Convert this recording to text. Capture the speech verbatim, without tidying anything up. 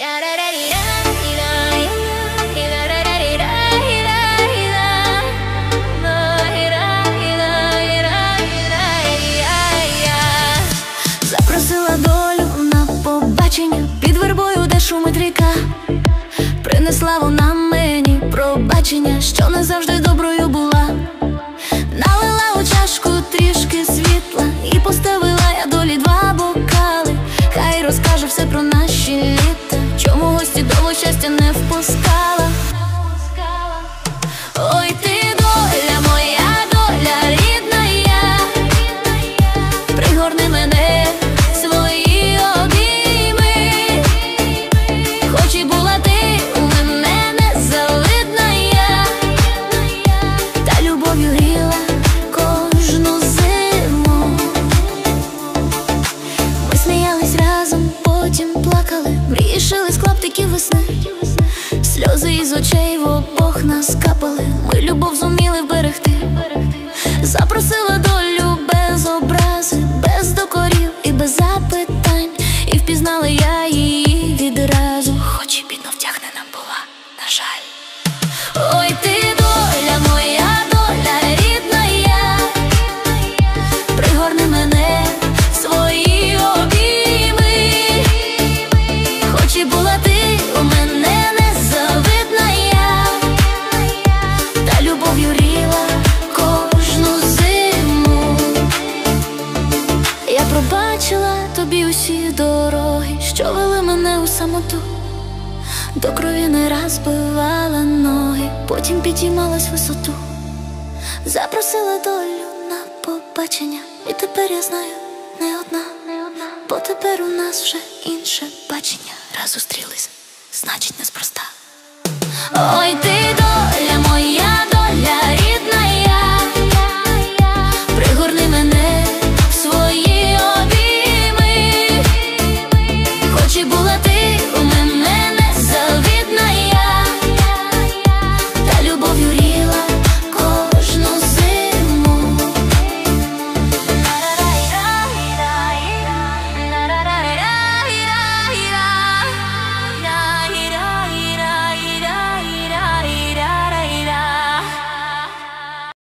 Запросила долю на побачення, під вербою, де шумить ріка. Принесла вона мені пробачення, що не завжди доброю була. Налила у чашку трішки світла і поставила я долі два бокали. Хай розкаже все про наші літа, чому гості довго щастя не впускала. Ой, ти доля, моя доля, рідна я, пригорни мене в свої обійми. Хоч і була ти у мене незавидна я, та любов'ю гріла кожну зиму. Ми сміялись разом, потім плакали, мрії шили з клаптиків весни. Сльози із очей в обох нас капали, ми любов зуміли вберегти. Запросила долю без образи, без докорів і без запитань, і впізнала я її відразу, хоч і бідно втягнена була, на жаль. Ой, ти доля, моя доля, рідна я, пригорни мене в свої обійми. Хоч і була ти у мене незавидна я, та любов'ю гріла кожну зиму. Я пробачила тобі усі дороги, що вели мене у самоту. До крові не раз бивала ноги, потім підіймалась висоту. Запросила долю на побачення, і тепер я знаю, не одна, бо тепер у нас вже інше бачення. Раз зустрілись, значить неспроста. Ой, ти